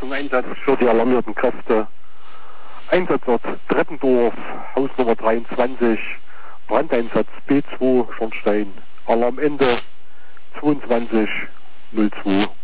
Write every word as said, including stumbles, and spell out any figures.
Einsatz für die alarmierten Kräfte. Einsatzort Treppendorf, Hausnummer dreiundzwanzig, Brandeinsatz B zwei Schornstein, Alarmende zweiundzwanzig null zwei.